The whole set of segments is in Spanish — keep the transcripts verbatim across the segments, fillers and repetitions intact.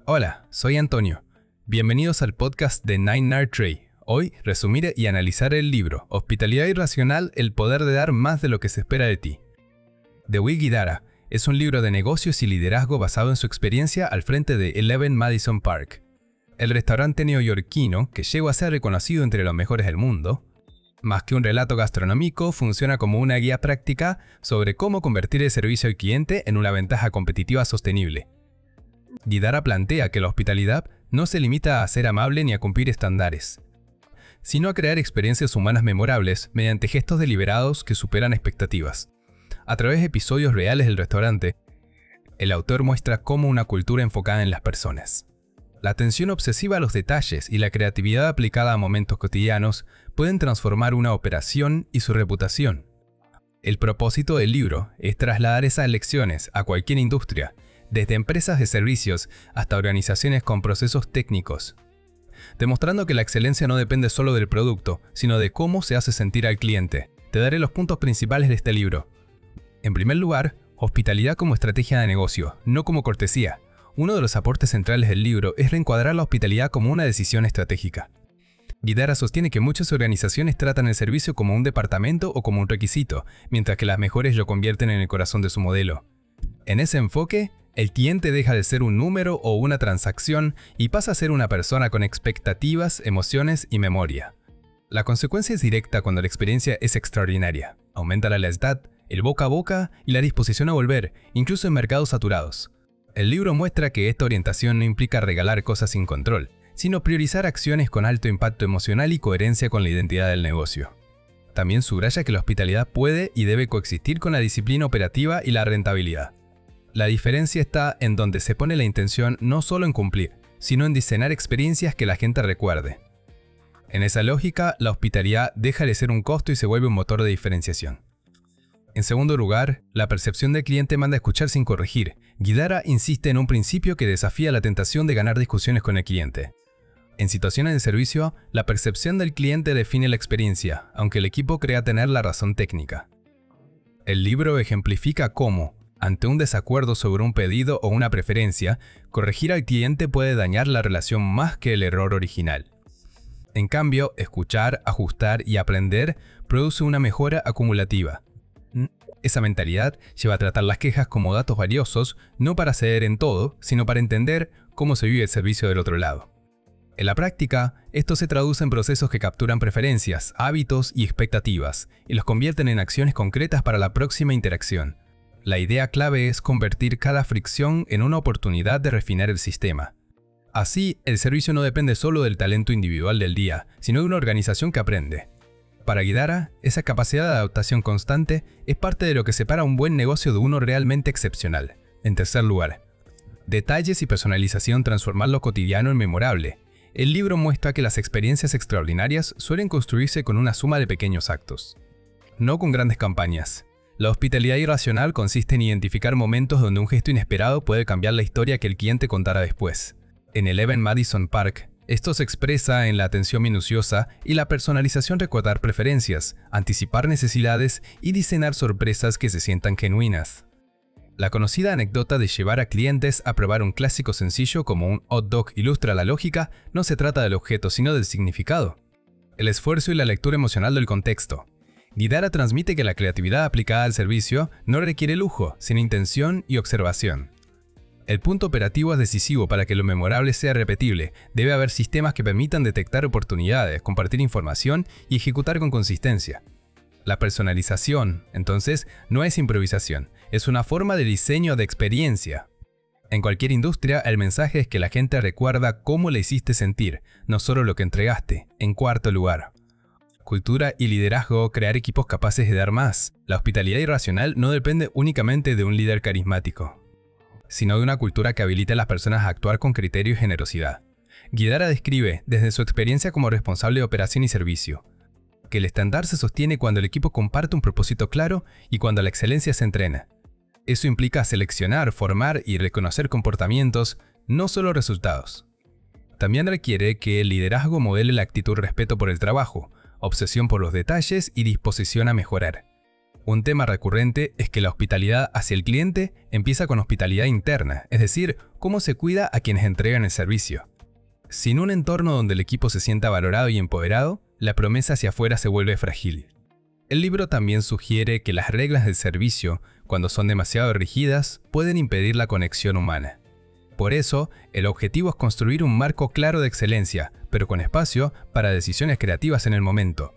Hola, soy Antonio. Bienvenidos al podcast de Nine Nerd Trey. Hoy, resumir y analizar el libro Hospitalidad Irracional, el poder de dar más de lo que se espera de ti. De Will Guidara es un libro de negocios y liderazgo basado en su experiencia al frente de Eleven Madison Park, el restaurante neoyorquino que llegó a ser reconocido entre los mejores del mundo. Más que un relato gastronómico, funciona como una guía práctica sobre cómo convertir el servicio al cliente en una ventaja competitiva sostenible. Guidara plantea que la hospitalidad no se limita a ser amable ni a cumplir estándares, sino a crear experiencias humanas memorables mediante gestos deliberados que superan expectativas. A través de episodios reales del restaurante, el autor muestra cómo una cultura enfocada en las personas, la atención obsesiva a los detalles y la creatividad aplicada a momentos cotidianos pueden transformar una operación y su reputación. El propósito del libro es trasladar esas lecciones a cualquier industria, desde empresas de servicios hasta organizaciones con procesos técnicos, demostrando que la excelencia no depende solo del producto, sino de cómo se hace sentir al cliente. Te daré los puntos principales de este libro. En primer lugar, hospitalidad como estrategia de negocio, no como cortesía. Uno de los aportes centrales del libro es reencuadrar la hospitalidad como una decisión estratégica. Guidara sostiene que muchas organizaciones tratan el servicio como un departamento o como un requisito, mientras que las mejores lo convierten en el corazón de su modelo. En ese enfoque, el cliente deja de ser un número o una transacción y pasa a ser una persona con expectativas, emociones y memoria. La consecuencia es directa cuando la experiencia es extraordinaria. Aumenta la lealtad, el boca a boca y la disposición a volver, incluso en mercados saturados. El libro muestra que esta orientación no implica regalar cosas sin control, sino priorizar acciones con alto impacto emocional y coherencia con la identidad del negocio. También subraya que la hospitalidad puede y debe coexistir con la disciplina operativa y la rentabilidad. La diferencia está en donde se pone la intención no solo en cumplir, sino en diseñar experiencias que la gente recuerde. En esa lógica, la hospitalidad deja de ser un costo y se vuelve un motor de diferenciación. En segundo lugar, la percepción del cliente manda a escuchar sin corregir. Guidara insiste en un principio que desafía la tentación de ganar discusiones con el cliente. En situaciones de servicio, la percepción del cliente define la experiencia, aunque el equipo crea tener la razón técnica. El libro ejemplifica cómo, ante un desacuerdo sobre un pedido o una preferencia, corregir al cliente puede dañar la relación más que el error original. En cambio, escuchar, ajustar y aprender produce una mejora acumulativa. Esa mentalidad lleva a tratar las quejas como datos valiosos, no para ceder en todo, sino para entender cómo se vive el servicio del otro lado. En la práctica, esto se traduce en procesos que capturan preferencias, hábitos y expectativas, y los convierten en acciones concretas para la próxima interacción. La idea clave es convertir cada fricción en una oportunidad de refinar el sistema. Así, el servicio no depende solo del talento individual del día, sino de una organización que aprende. Para Guidara, esa capacidad de adaptación constante es parte de lo que separa un buen negocio de uno realmente excepcional. En tercer lugar, detalles y personalización transformar lo cotidiano en memorable. El libro muestra que las experiencias extraordinarias suelen construirse con una suma de pequeños actos, no con grandes campañas. La hospitalidad irracional consiste en identificar momentos donde un gesto inesperado puede cambiar la historia que el cliente contará después. En Eleven Madison Park, esto se expresa en la atención minuciosa y la personalización, recordar preferencias, anticipar necesidades y diseñar sorpresas que se sientan genuinas. La conocida anécdota de llevar a clientes a probar un clásico sencillo como un hot dog ilustra la lógica. No se trata del objeto, sino del significado, el esfuerzo y la lectura emocional del contexto. Guidara transmite que la creatividad aplicada al servicio no requiere lujo, sino intención y observación. El punto operativo es decisivo para que lo memorable sea repetible. Debe haber sistemas que permitan detectar oportunidades, compartir información y ejecutar con consistencia. La personalización, entonces, no es improvisación, es una forma de diseño de experiencia. En cualquier industria, el mensaje es que la gente recuerda cómo le hiciste sentir, no solo lo que entregaste. En cuarto lugar, cultura y liderazgo, crear equipos capaces de dar más. La hospitalidad irracional no depende únicamente de un líder carismático, sino de una cultura que habilite a las personas a actuar con criterio y generosidad. Guidara describe, desde su experiencia como responsable de operación y servicio, que el estándar se sostiene cuando el equipo comparte un propósito claro y cuando la excelencia se entrena. Eso implica seleccionar, formar y reconocer comportamientos, no solo resultados. También requiere que el liderazgo modele la actitud respeto por el trabajo, obsesión por los detalles y disposición a mejorar. Un tema recurrente es que la hospitalidad hacia el cliente empieza con hospitalidad interna, es decir, cómo se cuida a quienes entregan el servicio. Sin un entorno donde el equipo se sienta valorado y empoderado, la promesa hacia afuera se vuelve frágil. El libro también sugiere que las reglas del servicio, cuando son demasiado rígidas, pueden impedir la conexión humana. Por eso, el objetivo es construir un marco claro de excelencia, pero con espacio para decisiones creativas en el momento.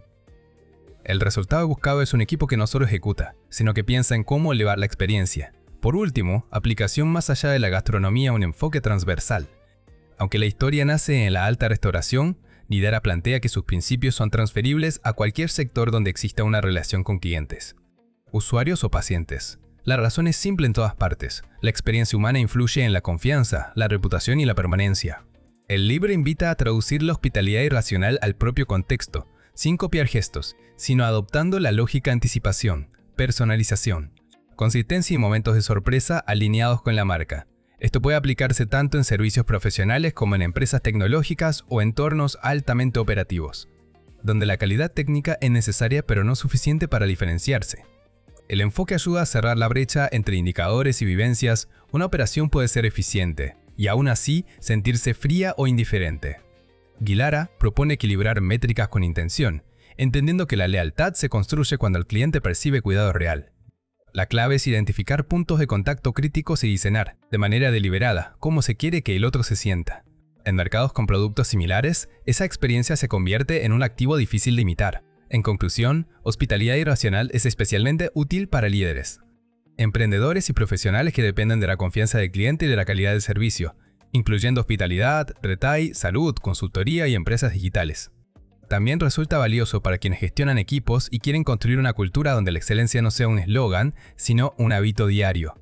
El resultado buscado es un equipo que no solo ejecuta, sino que piensa en cómo elevar la experiencia. Por último, aplicación más allá de la gastronomía a un enfoque transversal. Aunque la historia nace en la alta restauración, Guidara plantea que sus principios son transferibles a cualquier sector donde exista una relación con clientes, usuarios o pacientes. La razón es simple en todas partes. La experiencia humana influye en la confianza, la reputación y la permanencia. El libro invita a traducir la hospitalidad irracional al propio contexto, sin copiar gestos, sino adoptando la lógica anticipación, personalización, consistencia y momentos de sorpresa alineados con la marca. Esto puede aplicarse tanto en servicios profesionales como en empresas tecnológicas o entornos altamente operativos, donde la calidad técnica es necesaria pero no suficiente para diferenciarse. El enfoque ayuda a cerrar la brecha entre indicadores y vivencias. Una operación puede ser eficiente y aún así sentirse fría o indiferente. Guidara propone equilibrar métricas con intención, entendiendo que la lealtad se construye cuando el cliente percibe cuidado real. La clave es identificar puntos de contacto críticos y diseñar, de manera deliberada, cómo se quiere que el otro se sienta. En mercados con productos similares, esa experiencia se convierte en un activo difícil de imitar. En conclusión, hospitalidad irracional es especialmente útil para líderes, emprendedores y profesionales que dependen de la confianza del cliente y de la calidad del servicio, incluyendo hospitalidad, retail, salud, consultoría y empresas digitales. También resulta valioso para quienes gestionan equipos y quieren construir una cultura donde la excelencia no sea un eslogan, sino un hábito diario.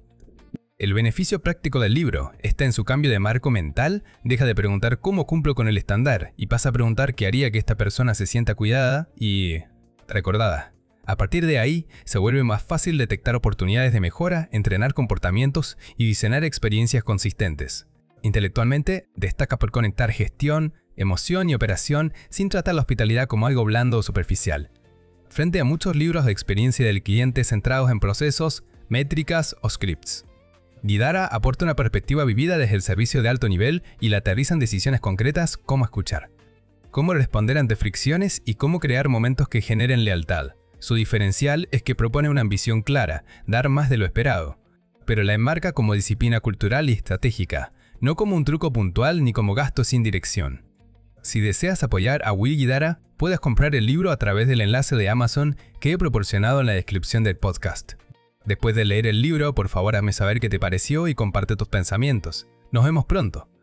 El beneficio práctico del libro está en su cambio de marco mental. Deja de preguntar cómo cumplo con el estándar y pasa a preguntar qué haría que esta persona se sienta cuidada y recordada. A partir de ahí, se vuelve más fácil detectar oportunidades de mejora, entrenar comportamientos y diseñar experiencias consistentes. Intelectualmente, destaca por conectar gestión, emoción y operación sin tratar la hospitalidad como algo blando o superficial. Frente a muchos libros de experiencia del cliente centrados en procesos, métricas o scripts, Guidara aporta una perspectiva vivida desde el servicio de alto nivel y la aterriza en decisiones concretas como escuchar, cómo responder ante fricciones y cómo crear momentos que generen lealtad. Su diferencial es que propone una ambición clara, dar más de lo esperado, pero la enmarca como disciplina cultural y estratégica, no como un truco puntual ni como gasto sin dirección. Si deseas apoyar a Will Guidara, puedes comprar el libro a través del enlace de Amazon que he proporcionado en la descripción del podcast. Después de leer el libro, por favor hazme saber qué te pareció y comparte tus pensamientos. Nos vemos pronto.